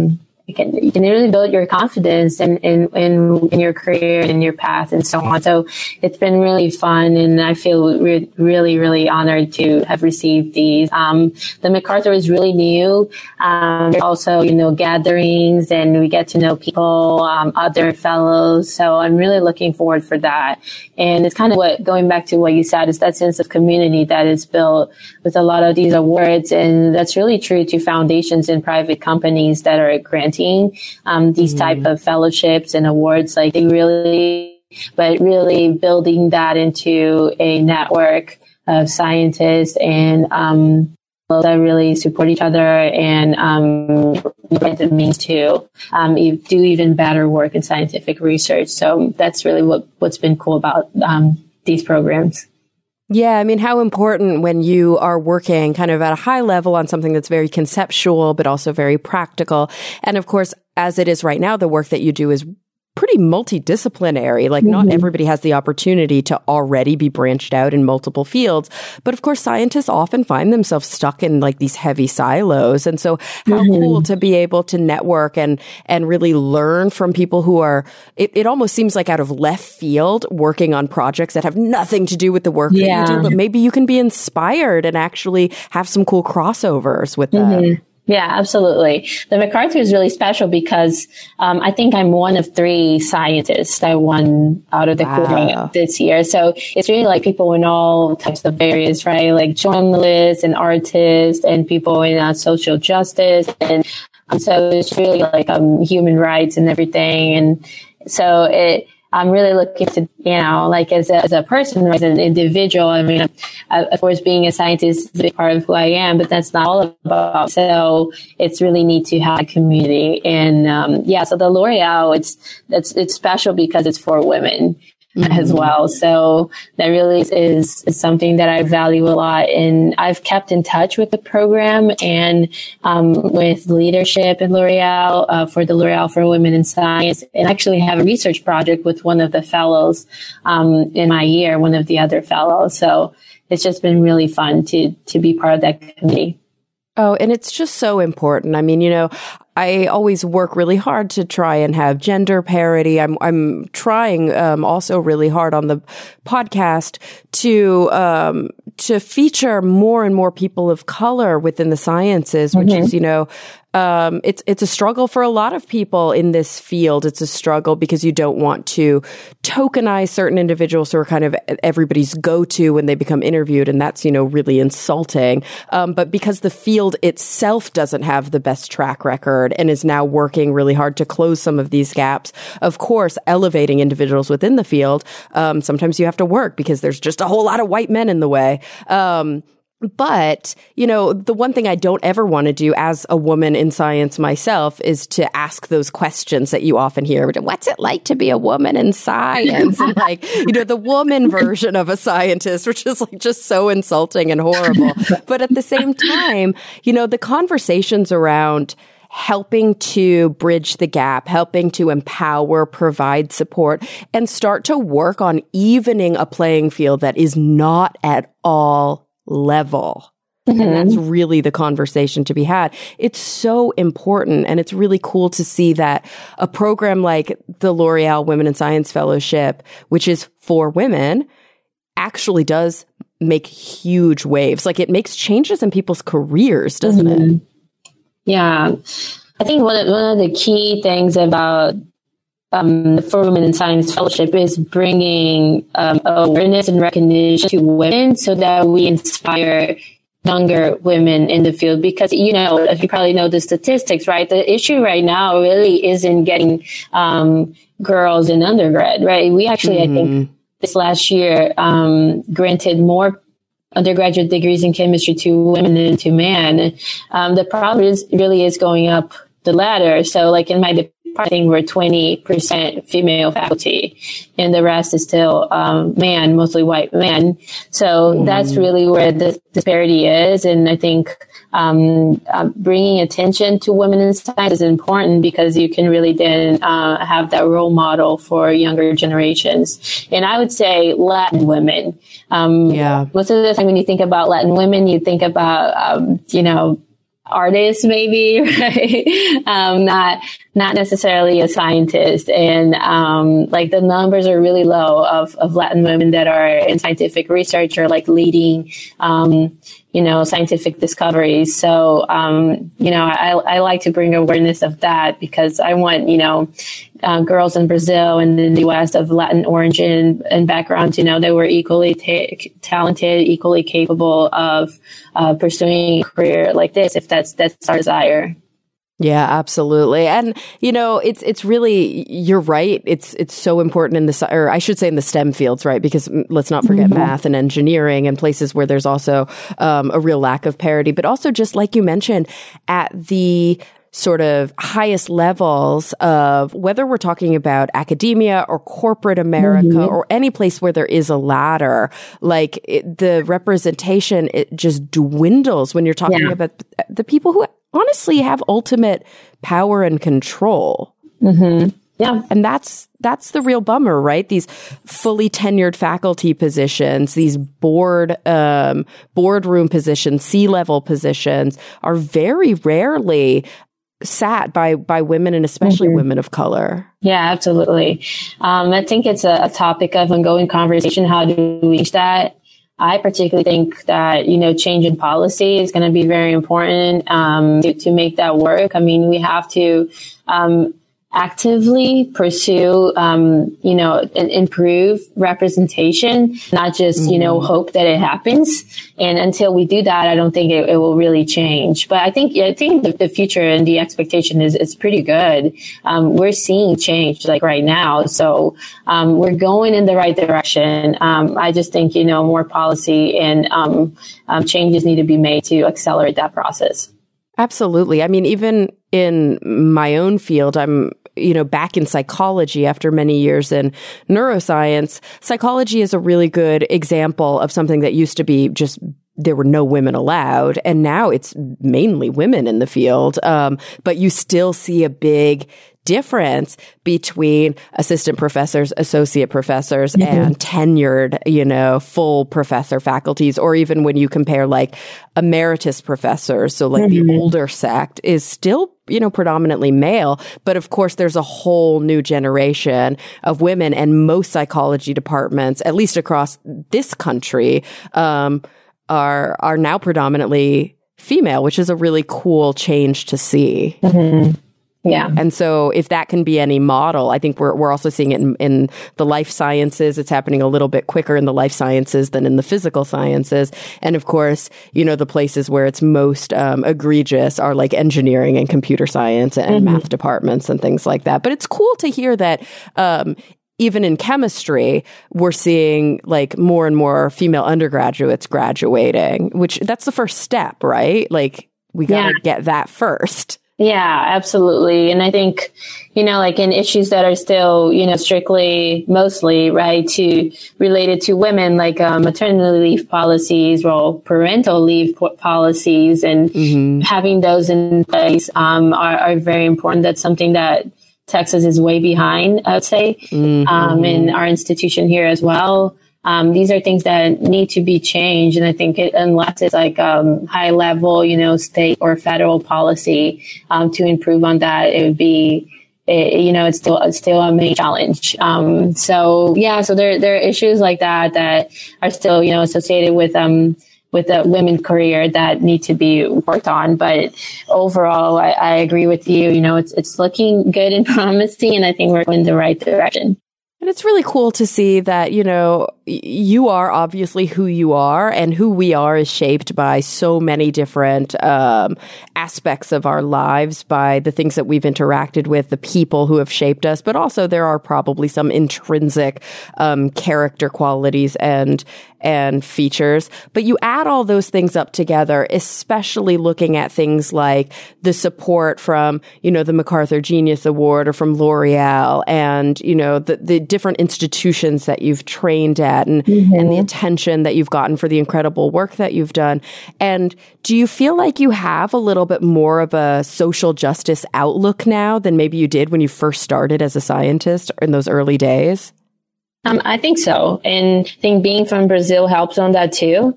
you can really build your confidence in your career and your path and so on. So it's been really fun, and I feel really, really honored to have received these. The MacArthur is really new. Also, gatherings, and we get to know people, other fellows. So I'm really looking forward for that. And it's kind of going back to what you said, is that sense of community that is built with a lot of these awards. And that's really true to foundations and private companies that are granting these type of fellowships and awards. Like but really building that into a network of scientists and that really support each other and what it means to do even better work in scientific research. So that's really what's been cool about these programs. Yeah, I mean, how important when you are working kind of at a high level on something that's very conceptual, but also very practical. And of course, as it is right now, the work that you do is pretty multidisciplinary. Like not everybody has the opportunity to already be branched out in multiple fields. But of course, scientists often find themselves stuck in like these heavy silos. And so how cool to be able to network and really learn from people who are, it almost seems like out of left field, working on projects that have nothing to do with the work that you do, but maybe you can be inspired and actually have some cool crossovers with them. Yeah, absolutely. The MacArthur is really special because I think I'm one of 3 scientists that won out of the cohort this year. So it's really like people in all types of areas, right? Like journalists and artists and people in social justice. And so it's really like human rights and everything. And so I'm really looking to, like as a person, as an individual. I mean, of course, being a scientist is a big part of who I am, but that's not all about. So it's really neat to have a community. And, so the L'Oreal, it's special because it's for women as well. So that really is something that I value a lot. And I've kept in touch with the program and with leadership at L'Oreal for the L'Oreal for Women in Science, and actually have a research project with one of the fellows in my year, one of the other fellows. So it's just been really fun to be part of that committee. Oh, and it's just so important. I mean, I always work really hard to try and have gender parity. I'm trying also really hard on the podcast to feature more and more people of color within the sciences, which is, it's a struggle for a lot of people in this field. It's a struggle because you don't want to tokenize certain individuals who are kind of everybody's go-to when they become interviewed. And that's, really insulting. But because the field itself doesn't have the best track record and is now working really hard to close some of these gaps, of course, elevating individuals within the field, sometimes you have to work because there's just a whole lot of white men in the way. But, the one thing I don't ever want to do as a woman in science myself is to ask those questions that you often hear. What's it like to be a woman in science? And the woman version of a scientist, which is just so insulting and horrible. But at the same time, the conversations around helping to bridge the gap, helping to empower, provide support, and start to work on evening a playing field that is not at all level. And that's really the conversation to be had. It's so important. And it's really cool to see that a program like the L'Oreal Women in Science Fellowship, which is for women, actually does make huge waves. Like it makes changes in people's careers, doesn't it? Yeah. I think one of the key things about the For Women in Science Fellowship is bringing awareness and recognition to women so that we inspire younger women in the field. Because, as you probably know the statistics, right? The issue right now really isn't getting girls in undergrad, right? We actually, I think, this last year granted more undergraduate degrees in chemistry to women than to men. The problem is going up the ladder. So like in my department, I think we're 20% female faculty and the rest is still man, mostly white men. So that's really where the disparity is. And I think bringing attention to women in science is important because you can really then have that role model for younger generations. And I would say Latin women. Most of the time when you think about Latin women, you think about, artist, maybe, right? Not necessarily a scientist. And like the numbers are really low of Latin women that are in scientific research or like leading scientific discoveries. So, I like to bring awareness of that because I want, girls in Brazil and in the U.S. of Latin origin and backgrounds, they were equally talented, equally capable of pursuing a career like this, if that's our desire. Yeah, absolutely. And, it's really, you're right. It's so important in or I should say in the STEM fields, right? Because let's not forget math and engineering and places where there's also a real lack of parity, but also just like you mentioned at the sort of highest levels of whether we're talking about academia or corporate America or any place where there is a ladder, like the representation, it just dwindles when you're talking about the people who honestly have ultimate power and control. Yeah. And that's the real bummer, right? These fully tenured faculty positions, these boardroom positions, C-level positions are very rarely sat by women and especially women of color. Yeah, absolutely. I think it's a topic of ongoing conversation. How do we reach that? I particularly think that, change in policy is going to be very important to make that work. I mean, we have to actively pursue, improve representation, not just, hope that it happens. And until we do that, I don't think it will really change. But I think the future and the expectation is pretty good. We're seeing change like right now. So, we're going in the right direction. I just think, more policy and, changes need to be made to accelerate that process. Absolutely. I mean, even in my own field, I'm, back in psychology after many years in neuroscience. Psychology is a really good example of something that used to be just there were no women allowed, and now it's mainly women in the field. But you still see a big difference between assistant professors, associate professors, and tenured, full professor faculties, or even when you compare like emeritus professors. So like the older sect is still, predominantly male. But of course, there's a whole new generation of women, and most psychology departments, at least across this country, are now predominantly female, which is a really cool change to see. Yeah. And so if that can be any model, I think we're also seeing it in the life sciences. It's happening a little bit quicker in the life sciences than in the physical sciences. And of course, the places where it's most egregious are like engineering and computer science and math departments and things like that. But it's cool to hear that even in chemistry, we're seeing like more and more female undergraduates graduating, which that's the first step, right? Like we got to get that first. Yeah, absolutely. And I think, like in issues that are still, mostly, right, related to women, like maternity leave policies or parental leave policies, and having those in place are very important. That's something that Texas is way behind, I would say, in our institution here as well. These are things that need to be changed. And I think unless it's like high level, state or federal policy to improve on that, it would be, it's still a main challenge. So there are issues like that are still, associated with a women's career that need to be worked on. But overall, I agree with you. It's looking good and promising, and I think we're going in the right direction. And it's really cool to see that, you are obviously who you are, and who we are is shaped by so many different aspects of our lives, by the things that we've interacted with, the people who have shaped us. But also there are probably some intrinsic character qualities and features. But you add all those things up together, especially looking at things like the support from, the MacArthur Genius Award or from L'Oreal, and, the different institutions that you've trained at, and the attention that you've gotten for the incredible work that you've done. And do you feel like you have a little bit more of a social justice outlook now than maybe you did when you first started as a scientist in those early days? I think so. And I think being from Brazil helps on that too.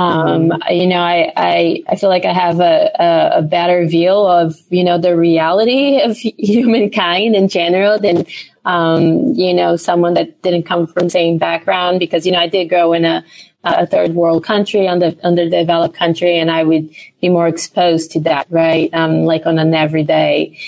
I feel like I have a better view of, the reality of humankind in general than, someone that didn't come from the same background, because, I did grow in a third world country, underdeveloped country, and I would be more exposed to that, right? Like on an everyday.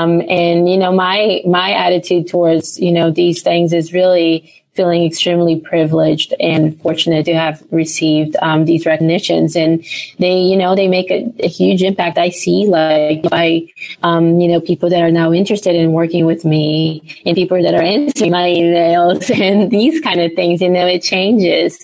My attitude towards, these things is really feeling extremely privileged and fortunate to have received these recognitions, and they make a huge impact. I see by people that are now interested in working with me, and people that are answering my emails and these kind of things. It changes.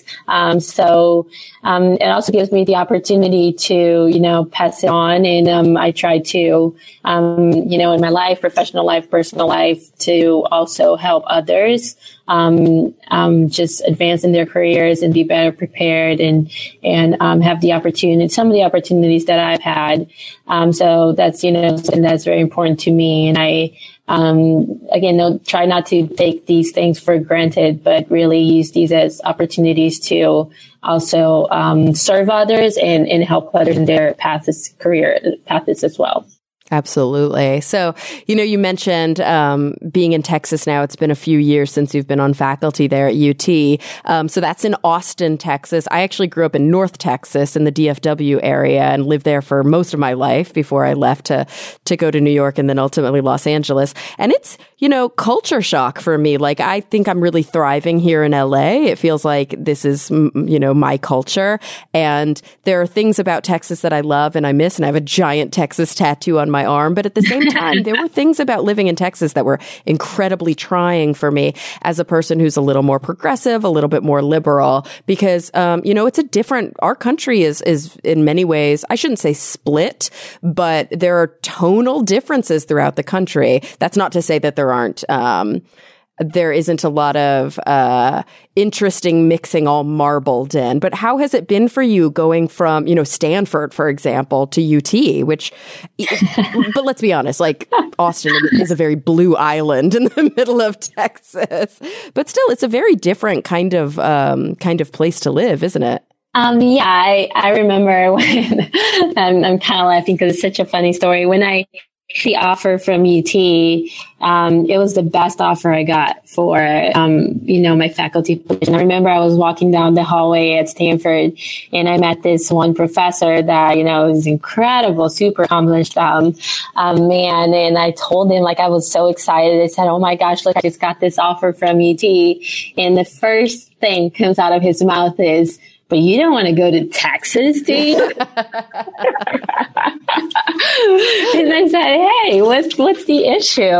It also gives me the opportunity to pass it on, and I try to in my life, professional life, personal life, to also help others just advance in their careers and be better prepared and have some of the opportunities that I've had. So that's, something that's very important to me. And I, try not to take these things for granted, but really use these as opportunities to also serve others and help others in their career paths as well. Absolutely. So, you mentioned being in Texas now. It's been a few years since you've been on faculty there at UT. So that's in Austin, Texas. I actually grew up in North Texas in the DFW area and lived there for most of my life before I left to go to New York and then ultimately Los Angeles. And it's, culture shock for me. Like, I think I'm really thriving here in LA. It feels like this is, my culture. And there are things about Texas that I love and I miss. And I have a giant Texas tattoo on my arm. But at the same time, there were things about living in Texas that were incredibly trying for me as a person who's a little more progressive, a little bit more liberal, because, it's a different, our country is in many ways, I shouldn't say split, but there are tonal differences throughout the country. That's not to say that there isn't a lot of interesting mixing all marbled in. But how has it been for you going from, Stanford, for example, to UT, which, but let's be honest, like Austin is a very blue island in the middle of Texas. But still, it's a very different kind of place to live, isn't it? I remember when I'm kind of laughing because it's such a funny story. When I the offer from UT, it was the best offer I got for, my faculty position. I remember I was walking down the hallway at Stanford and I met this one professor that, was incredible, super accomplished, man. And I told him, I was so excited. I said, oh my gosh, look, I just got this offer from UT. And the first thing comes out of his mouth is, but you don't want to go to Texas, do you? And I said, hey, what's the issue?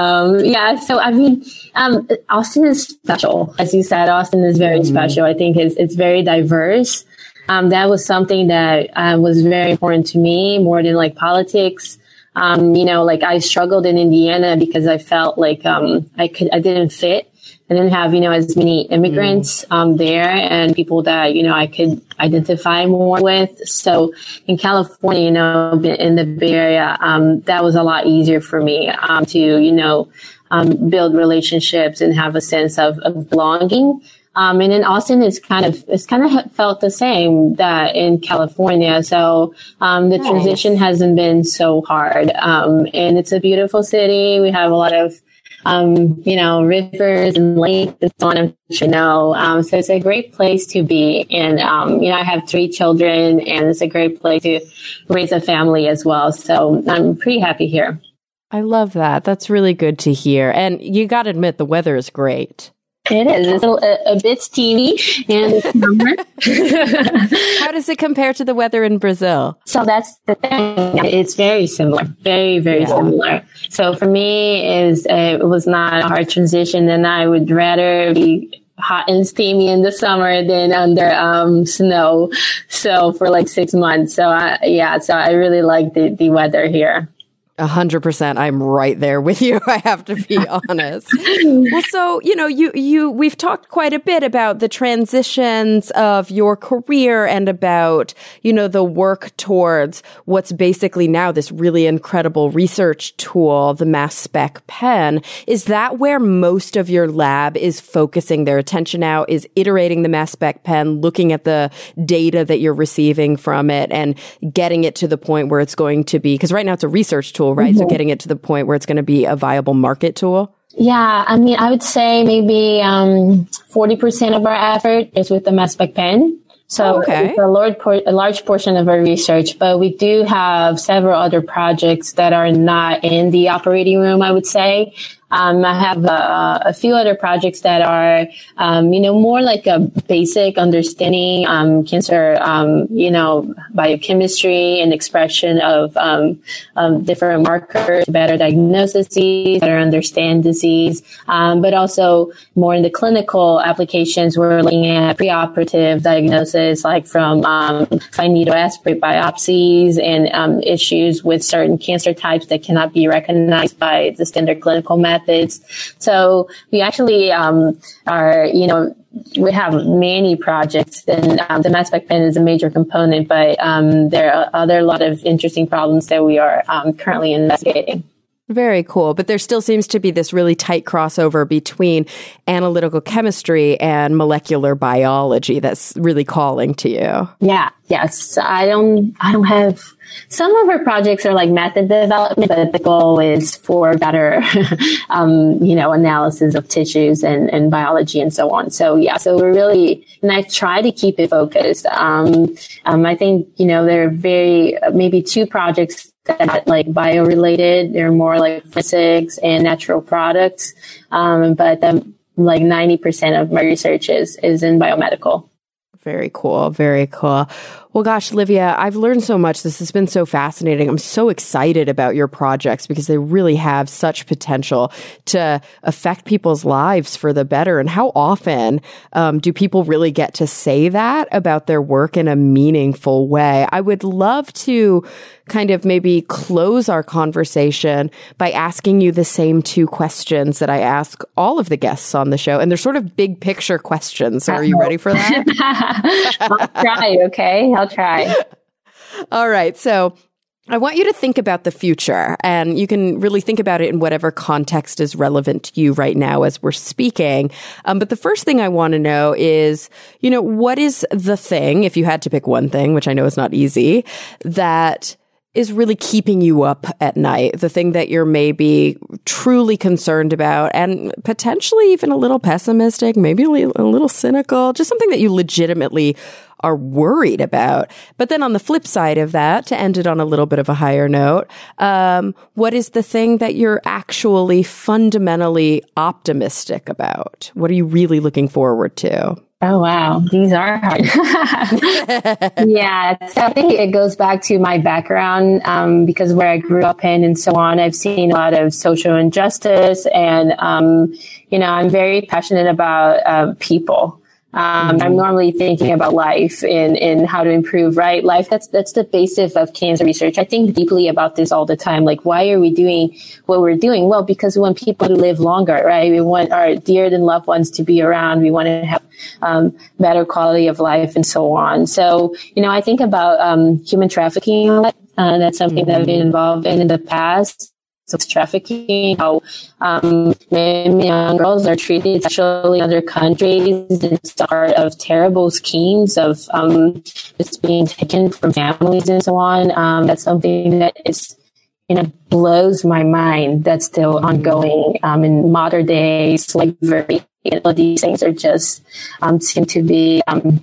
Austin is special. As you said, Austin is very special. I think it's very diverse. That was something that was very important to me, more than politics. I struggled in Indiana because I felt like I didn't fit. I didn't have, as many immigrants there and people that, I could identify more with. So in California, in the Bay Area, that was a lot easier for me to, build relationships and have a sense of belonging. And in Austin, it's kind of felt the same that in California. So the transition hasn't been so hard. And it's a beautiful city. We have a lot of rivers and lakes and so on, so it's a great place to be. And, I have 3 children and it's a great place to raise a family as well. So I'm pretty happy here. I love that. That's really good to hear. And you got to admit, the weather is great. It is. It's a bit steamy and it's summer. How does it compare to the weather in Brazil? So that's the thing. It's very similar. Very, very similar. So for me, it was not a hard transition, and I would rather be hot and steamy in the summer than under snow. So for 6 months. So I really like the weather here. 100%. I'm right there with you. I have to be honest. Well, so, we've talked quite a bit about the transitions of your career and about, the work towards what's basically now this really incredible research tool, the mass spec pen. Is that where most of your lab is focusing their attention now, is iterating the mass spec pen, looking at the data that you're receiving from it and getting it to the point where it's going to be, because right now it's a research tool, right? Mm-hmm. So getting it to the point where it's going to be a viable market tool? Yeah, I mean, I would say maybe 40% of our effort is with the mass spec pen. So it's a large portion of our research, but we do have several other projects that are not in the operating room, I would say. I have a few other projects that are, more like a basic understanding, cancer, biochemistry and expression of different markers, better diagnose disease, better understand disease, but also more in the clinical applications. We're looking at preoperative diagnosis, like from fine needle aspirate biopsies and issues with certain cancer types that cannot be recognized by the standard clinical methods. So we actually we have many projects, and the mass spec pen is a major component, but there are a lot of interesting problems that we are currently investigating. Very cool. But there still seems to be this really tight crossover between analytical chemistry and molecular biology that's really calling to you. Yeah. Yes. I don't have, some of our projects are like method development, but the goal is for better, analysis of tissues and biology and so on. So so we're really, and I try to keep it focused. I think, there are maybe two projects that like bio-related. They're more like physics and natural products. But like 90% of my research is in biomedical. Very cool. Very cool. Well, gosh, Livia, I've learned so much. This has been so fascinating. I'm so excited about your projects because they really have such potential to affect people's lives for the better. And how often do people really get to say that about their work in a meaningful way? I would love to kind of maybe close our conversation by asking you the same two questions that I ask all of the guests on the show. And they're sort of big picture questions. So are you ready for that? I'll try. Okay. I'll try. All right. So I want you to think about the future, and you can really think about it in whatever context is relevant to you right now as we're speaking. But the first thing I want to know is, what is the thing, if you had to pick one thing, which I know is not easy, that is really keeping you up at night, the thing that you're maybe truly concerned about and potentially even a little pessimistic, maybe a little cynical, just something that you legitimately are worried about. But then on the flip side of that, to end it on a little bit of a higher note, what is the thing that you're actually fundamentally optimistic about? What are you really looking forward to? Oh, wow. These are hard. Yeah. So I think it goes back to my background, because where I grew up in and so on, I've seen a lot of social injustice and, I'm very passionate about, people. I'm normally thinking about life and how to improve, right? Life, that's the basis of cancer research. I think deeply about this all the time. Like, why are we doing what we're doing? Well, because we want people to live longer, right? We want our dear and loved ones to be around. We want to have better quality of life and so on. So, I think about human trafficking. That's something that I've been involved in the past. So trafficking, how many young girls are treated sexually in other countries. It's part of terrible schemes of just being taken from families and so on. That's something that is, blows my mind. That's still ongoing in modern day slavery. All these things are just seem to be,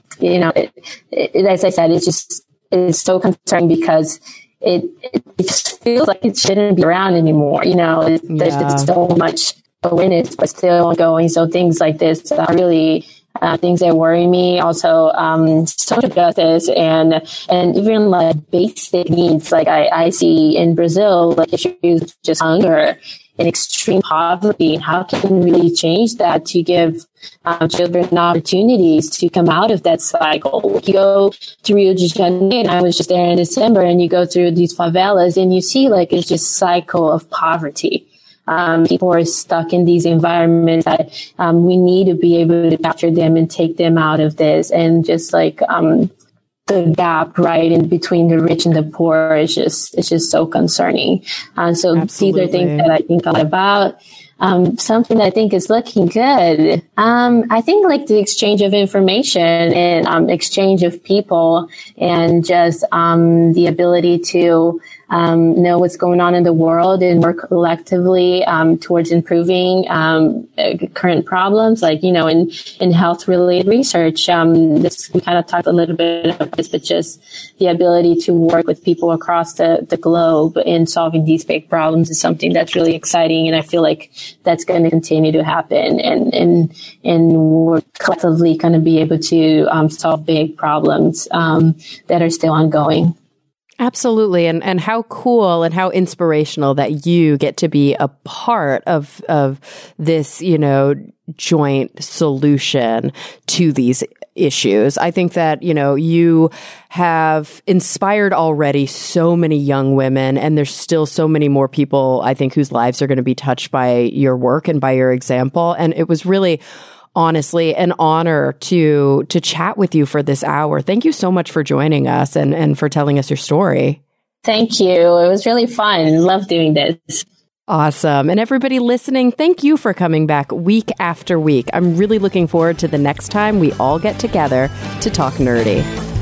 as I said, it's so concerning because it just feels like it shouldn't be around anymore. There's so much awareness, but still ongoing. So things like this are really things that worry me. Also, social justice and even like basic needs. Like I see in Brazil, like issues just hunger in extreme poverty, and how can we really change that to give children opportunities to come out of that cycle. You go to Rio de Janeiro, and I was just there in December, and you go through these favelas and you see like it's just cycle of poverty. People are stuck in these environments that we need to be able to capture them and take them out of this. And just like the gap right in between the rich and the poor is just so concerning. So Absolutely. These are things that I think a lot about. Something that I think is looking good. I think like the exchange of information and exchange of people, and just the ability to know what's going on in the world and work collectively towards improving current problems, like, you know, in health related research. We kind of talked a little bit about this, but just the ability to work with people across the globe in solving these big problems is something that's really exciting, and I feel like that's going to continue to happen, and we're collectively going to be able to solve big problems that are still ongoing. Absolutely. And how cool and how inspirational that you get to be a part of this, you know, joint solution to these issues. I think that, you know, you have inspired already so many young women, and there's still so many more people, I think, whose lives are going to be touched by your work and by your example. And it was really, honestly, an honor to chat with you for this hour. Thank you so much for joining us and for telling us your story. Thank you. It was really fun. Love doing this. Awesome. And everybody listening, thank you for coming back week after week. I'm really looking forward to the next time we all get together to talk nerdy.